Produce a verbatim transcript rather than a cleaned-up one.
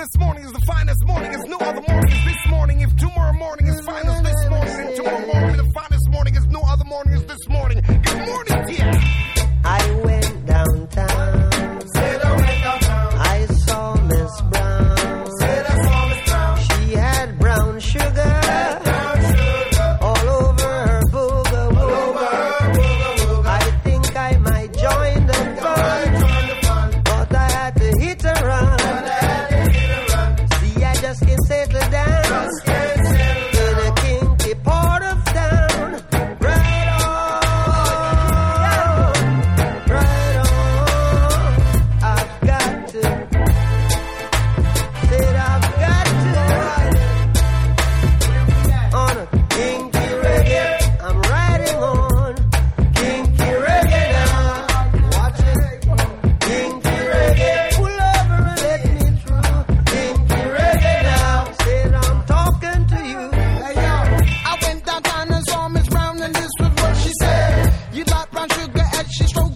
This morning is the finest morning. It's no other morning as this morning. If tomorrow morning is fine as this morning, then tomorrow morning the finest morning is no other morning as this morning. Good morning, dear. I went downtown. Said I went downtown. I saw Miss Brown. Said I saw Miss Brown. She had brown sugar. Brown sugar. All over her booga wooga. I think I might join the fun, but I had to hit a run. See, I just can't settle down in a kinky part of town. Right on, right on. I've got to, said I've got to, on a kinky reggae. I'm riding on kinky reggae now. Watch it, kinky reggae. Pull over and let me through. Kinky reggae now. Said I'm talking to you. Hey yo, I went downtown and saw Miss Brown and this was what she said. You like brown sugar as she stroked